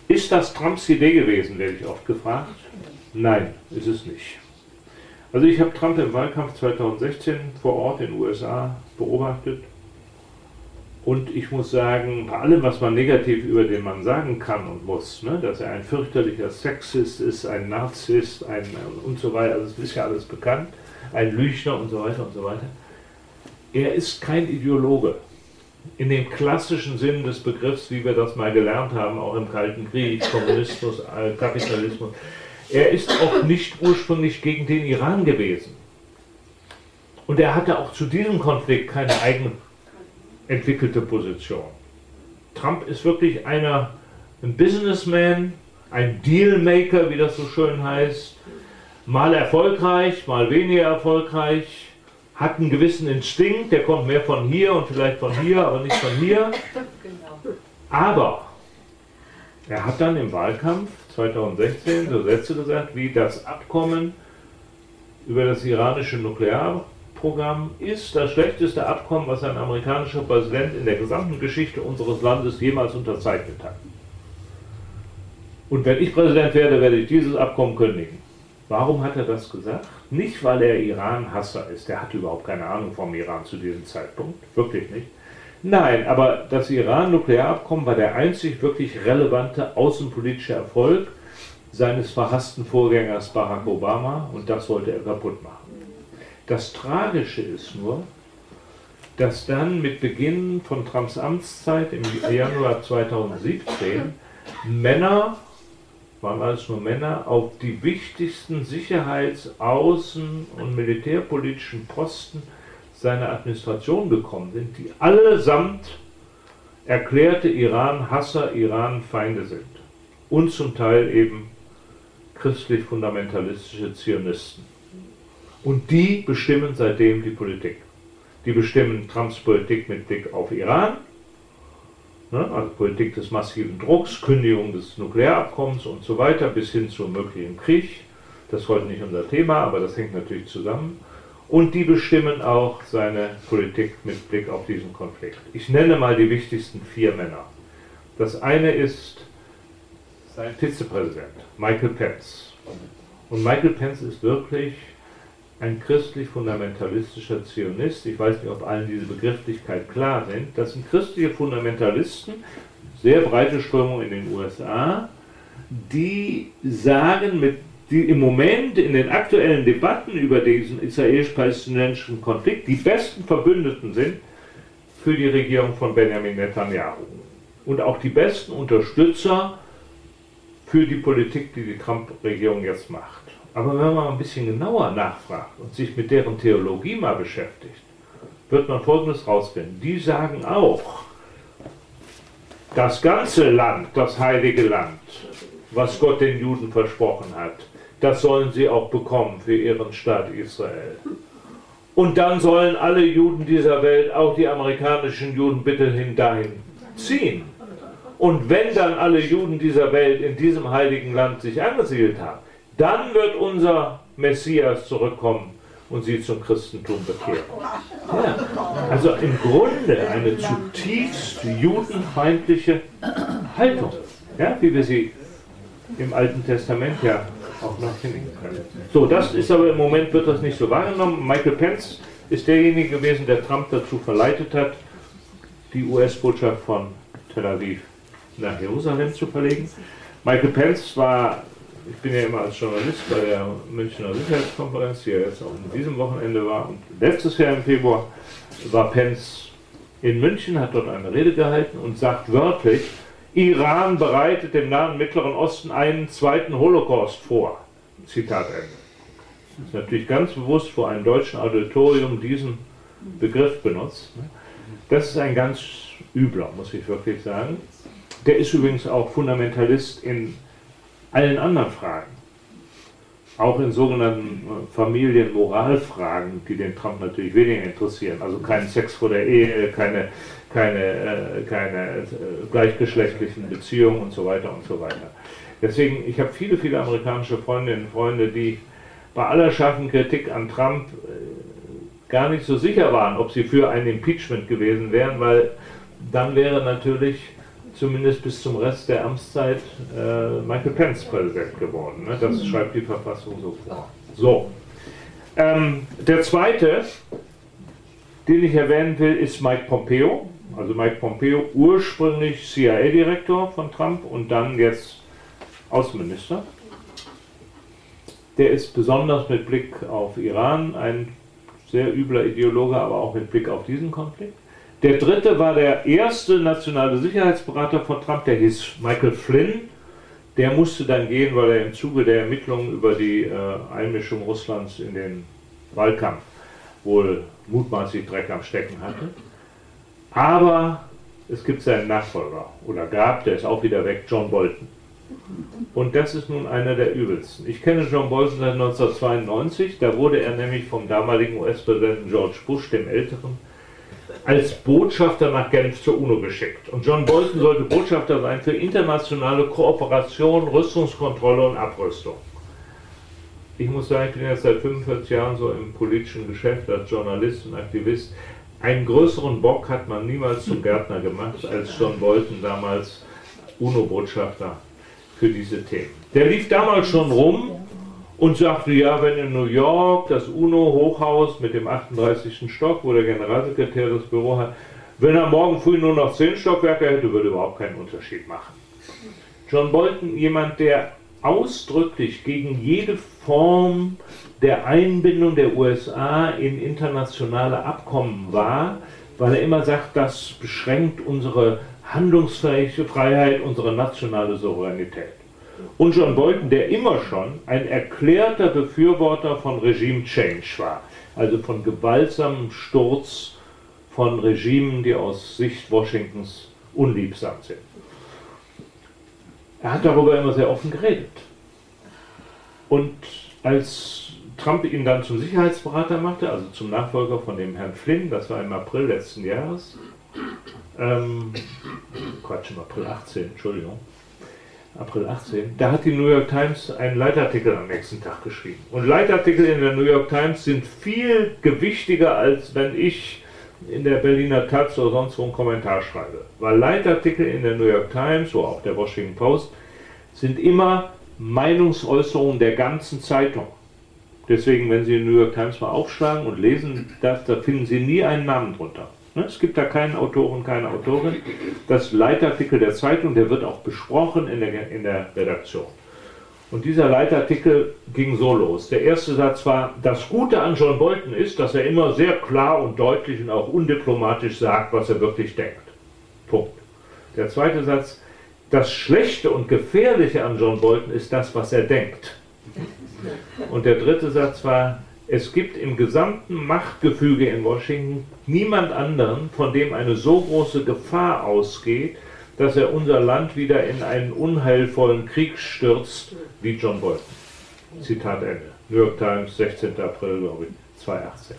Ist das Trumps Idee gewesen, werde ich oft gefragt. Nein, ist es nicht. Also ich habe Trump im Wahlkampf 2016 vor Ort in den USA beobachtet und ich muss sagen, bei allem, was man negativ über den Mann sagen kann und muss, ne, dass er ein fürchterlicher Sexist ist, ein Narzisst, und so weiter, also das ist ja alles bekannt, ein Lügner und so weiter und so weiter. Er ist kein Ideologe. In dem klassischen Sinn des Begriffs, wie wir das mal gelernt haben, auch im Kalten Krieg, Kommunismus, Kapitalismus. Er ist auch nicht ursprünglich gegen den Iran gewesen. Und er hatte auch zu diesem Konflikt keine eigen entwickelte Position. Trump ist wirklich ein Businessman, ein Dealmaker, wie das so schön heißt, mal erfolgreich, mal weniger erfolgreich, hat einen gewissen Instinkt, der kommt mehr von hier und vielleicht von hier, aber nicht von hier. Aber er hat dann im Wahlkampf 2016 so Sätze gesagt, wie das Abkommen über das iranische Nuklearprogramm ist das schlechteste Abkommen, was ein amerikanischer Präsident in der gesamten Geschichte unseres Landes jemals unterzeichnet hat. Und wenn ich Präsident werde, werde ich dieses Abkommen kündigen. Warum hat er das gesagt? Nicht, weil er Iran-Hasser ist, der hatte überhaupt keine Ahnung vom Iran zu diesem Zeitpunkt, wirklich nicht. Nein, aber das Iran-Nuklearabkommen war der einzig wirklich relevante außenpolitische Erfolg seines verhassten Vorgängers Barack Obama und das wollte er kaputt machen. Das Tragische ist nur, dass dann mit Beginn von Trumps Amtszeit im Januar 2017 waren alles nur Männer, auf die wichtigsten Sicherheits-, Außen- und militärpolitischen Posten seiner Administration gekommen sind, die allesamt erklärte Iran-Hasser, Iran-Feinde sind. Und zum Teil eben christlich-fundamentalistische Zionisten. Und die bestimmen seitdem die Politik. Die bestimmen Trumps Politik mit Blick auf Iran, also Politik des massiven Drucks, Kündigung des Nuklearabkommens und so weiter, bis hin zum möglichen Krieg. Das ist heute nicht unser Thema, aber das hängt natürlich zusammen. Und die bestimmen auch seine Politik mit Blick auf diesen Konflikt. Ich nenne mal die wichtigsten 4 Männer. Das eine ist sein Vizepräsident, Michael Pence. Und Michael Pence ist wirklich ein christlich-fundamentalistischer Zionist. Ich weiß nicht, ob allen diese Begrifflichkeit klar sind. Das sind christliche Fundamentalisten, sehr breite Strömung in den USA, die sagen, die im Moment in den aktuellen Debatten über diesen israelisch-palästinensischen Konflikt die besten Verbündeten sind für die Regierung von Benjamin Netanyahu. Und auch die besten Unterstützer für die Politik, die die Trump-Regierung jetzt macht. Aber wenn man ein bisschen genauer nachfragt und sich mit deren Theologie mal beschäftigt, wird man Folgendes rausfinden. Die sagen auch, das ganze Land, das heilige Land, was Gott den Juden versprochen hat, das sollen sie auch bekommen für ihren Staat Israel. Und dann sollen alle Juden dieser Welt, auch die amerikanischen Juden, bitte dahin ziehen. Und wenn dann alle Juden dieser Welt in diesem heiligen Land sich angesiedelt haben, dann wird unser Messias zurückkommen und sie zum Christentum bekehren. Ja, also im Grunde eine zutiefst judenfeindliche Haltung, ja, wie wir sie im Alten Testament ja auch noch finden können. So, das ist aber im Moment, wird das nicht so wahrgenommen. Michael Pence ist derjenige gewesen, der Trump dazu verleitet hat, die US-Botschaft von Tel Aviv nach Jerusalem zu verlegen. Michael Pence war, ich bin ja immer als Journalist bei der Münchner Sicherheitskonferenz, die ja jetzt auch in diesem Wochenende war, und letztes Jahr im Februar war Pence in München, hat dort eine Rede gehalten und sagt wörtlich, Iran bereitet dem Nahen Mittleren Osten einen zweiten Holocaust vor. Zitat Ende. Das ist natürlich ganz bewusst vor einem deutschen Auditorium diesen Begriff benutzt. Das ist ein ganz übler, muss ich wirklich sagen. Der ist übrigens auch Fundamentalist in allen anderen Fragen. Auch in sogenannten Familienmoralfragen, die den Trump natürlich weniger interessieren. Also kein Sex vor der Ehe, keine gleichgeschlechtlichen Beziehungen und so weiter und so weiter. Deswegen, ich habe viele amerikanische Freundinnen und Freunde, die bei aller scharfen Kritik an Trump gar nicht so sicher waren, ob sie für ein Impeachment gewesen wären, weil dann wäre natürlich zumindest bis zum Rest der Amtszeit Michael Pence Präsident geworden. Ne? Das schreibt die Verfassung so vor. So. Der zweite, den ich erwähnen will, ist Mike Pompeo. Also Mike Pompeo, ursprünglich CIA-Direktor von Trump und dann jetzt Außenminister. Der ist besonders mit Blick auf Iran ein sehr übler Ideologe, aber auch mit Blick auf diesen Konflikt. Der dritte war der erste nationale Sicherheitsberater von Trump, der hieß Michael Flynn. Der musste dann gehen, weil er im Zuge der Ermittlungen über die Einmischung Russlands in den Wahlkampf wohl mutmaßlich Dreck am Stecken hatte. Aber es gibt seinen Nachfolger, oder gab, der ist auch wieder weg, John Bolton. Und das ist nun einer der übelsten. Ich kenne John Bolton seit 1992, da wurde er nämlich vom damaligen US-Präsidenten George Bush, dem Älteren, als Botschafter nach Genf zur UNO geschickt. Und John Bolton sollte Botschafter sein für internationale Kooperation, Rüstungskontrolle und Abrüstung. Ich muss sagen, ich bin jetzt seit 45 Jahren so im politischen Geschäft als Journalist und Aktivist. Einen größeren Bock hat man niemals zum Gärtner gemacht, als John Bolton damals UNO-Botschafter für diese Themen. Der lief damals schon rum und sagte, ja, wenn in New York das UNO-Hochhaus mit dem 38. Stock, wo der Generalsekretär das Büro hat, wenn er morgen früh nur noch 10 Stockwerke hätte, würde überhaupt keinen Unterschied machen. John Bolton, jemand, der ausdrücklich gegen jede Form der Einbindung der USA in internationale Abkommen war, weil er immer sagt, das beschränkt unsere Handlungsfreiheit, unsere nationale Souveränität. Und John Bolton, der immer schon ein erklärter Befürworter von Regime Change war, also von gewaltsamem Sturz von Regimen, die aus Sicht Washingtons unliebsam sind. Er hat darüber immer sehr offen geredet. Und als Trump ihn dann zum Sicherheitsberater machte, also zum Nachfolger von dem Herrn Flynn, das war im April letzten Jahres, im April 18, Entschuldigung, April 18, da hat die New York Times einen Leitartikel am nächsten Tag geschrieben. Und Leitartikel in der New York Times sind viel gewichtiger, als wenn ich in der Berliner Taz oder sonst wo einen Kommentar schreibe. Weil Leitartikel in der New York Times, so auch der Washington Post, sind immer Meinungsäußerungen der ganzen Zeitung. Deswegen, wenn Sie die New York Times mal aufschlagen und lesen das, da finden Sie nie einen Namen drunter. Es gibt da keinen Autoren, keine Autorin. Das Leitartikel der Zeitung, der wird auch besprochen in der Redaktion. Und dieser Leitartikel ging so los. Der erste Satz war, das Gute an John Bolton ist, dass er immer sehr klar und deutlich und auch undiplomatisch sagt, was er wirklich denkt. Punkt. Der zweite Satz, das Schlechte und Gefährliche an John Bolton ist das, was er denkt. Und der dritte Satz war, es gibt im gesamten Machtgefüge in Washington niemand anderen, von dem eine so große Gefahr ausgeht, dass er unser Land wieder in einen unheilvollen Krieg stürzt, wie John Bolton. Zitat Ende. New York Times, 16. April, glaube ich, 2018.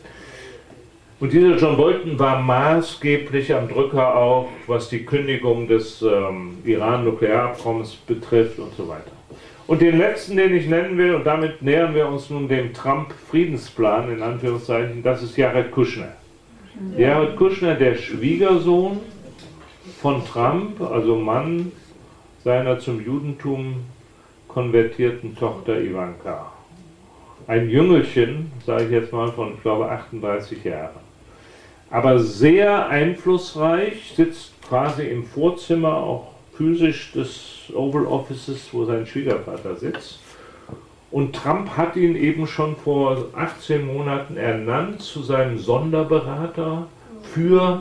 Und dieser John Bolton war maßgeblich am Drücker auch, was die Kündigung des Iran-Nuklearabkommens betrifft und so weiter. Und den letzten, den ich nennen will, und damit nähern wir uns nun dem Trump-Friedensplan, in Anführungszeichen, das ist Jared Kushner. Jared Kushner, der Schwiegersohn von Trump, also Mann seiner zum Judentum konvertierten Tochter Ivanka. Ein Jüngelchen, sage ich jetzt mal, von, ich glaube, 38 Jahren. Aber sehr einflussreich, sitzt quasi im Vorzimmer, auch physisch des Oval Offices, wo sein Schwiegervater sitzt. Und Trump hat ihn eben schon vor 18 Monaten ernannt zu seinem Sonderberater für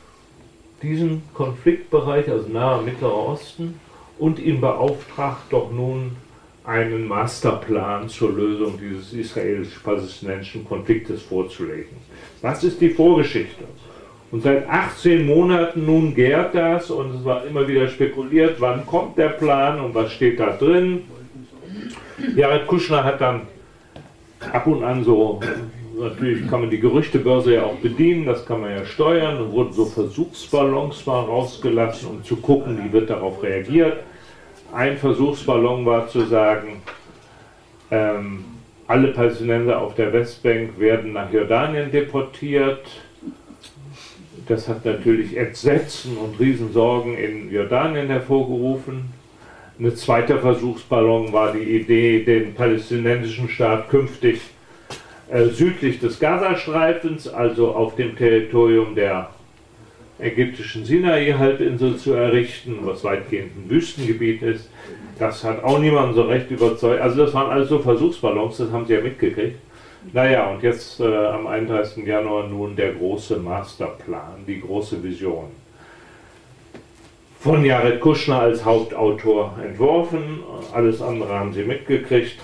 diesen Konfliktbereich, also Nahe Mittlerer Osten, und ihn beauftragt, doch nun einen Masterplan zur Lösung dieses israelisch-palästinensischen Konfliktes vorzulegen. Das ist die Vorgeschichte. Und seit 18 Monaten nun gärt das und es war immer wieder spekuliert, wann kommt der Plan und was steht da drin. Jared Kushner hat dann ab und an so, natürlich kann man die Gerüchtebörse ja auch bedienen, das kann man ja steuern, und wurden so Versuchsballons mal rausgelassen, um zu gucken, wie wird darauf reagiert. Ein Versuchsballon war zu sagen, alle Palästinenser auf der Westbank werden nach Jordanien deportiert. Das hat natürlich Entsetzen und Riesensorgen in Jordanien hervorgerufen. Ein zweiter Versuchsballon war die Idee, den palästinensischen Staat künftig südlich des Gazastreifens, also auf dem Territorium der ägyptischen Sinai-Halbinsel zu errichten, was weitgehend ein Wüstengebiet ist. Das hat auch niemanden so recht überzeugt. Also das waren alles so Versuchsballons, das haben Sie ja mitgekriegt. Naja, und jetzt am 31. Januar nun der große Masterplan, die große Vision. Von Jared Kushner als Hauptautor entworfen, alles andere haben Sie mitgekriegt.